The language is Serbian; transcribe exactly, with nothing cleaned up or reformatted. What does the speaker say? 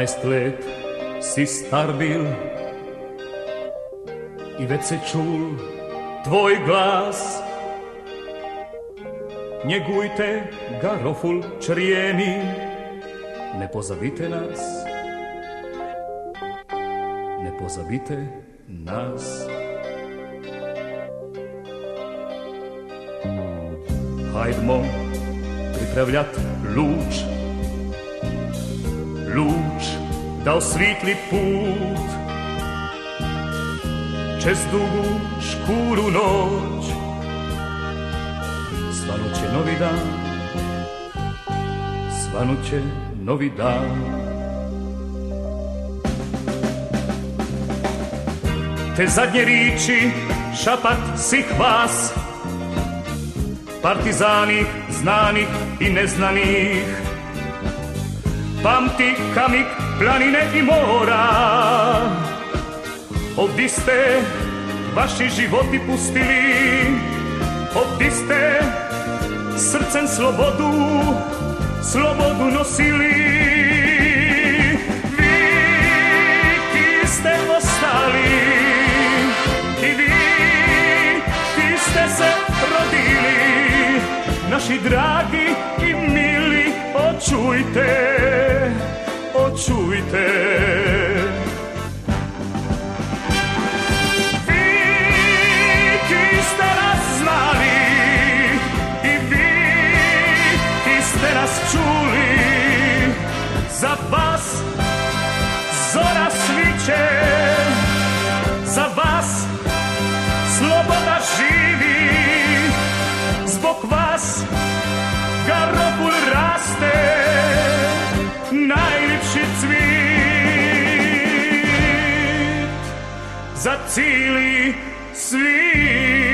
dvanaest let si star bil i već se čul tvoj glas. Njegujte garoful črijeni, ne pozabite nas, ne pozabite nas. Hajdmo pripravljat luč, luč da osvitli put čez dugu škuru noć. Svanut će novi dan, svanut će novi dan. Te zadnje riči šapat svih vas, partizanih, znanih i neznanih. Pamti kamik, planine i mora, ovdje ste vaši životi pustili, ovdje ste srcem slobodu, slobodu nosili. Vi ki ste ostali i vi ki ste se rodili, naši dragi i mili, očujte, očujte. Čuli, za vas zora sviće, za vas sloboda živi, zbog vas garoful raste, najljepši cvit za cijeli svijet.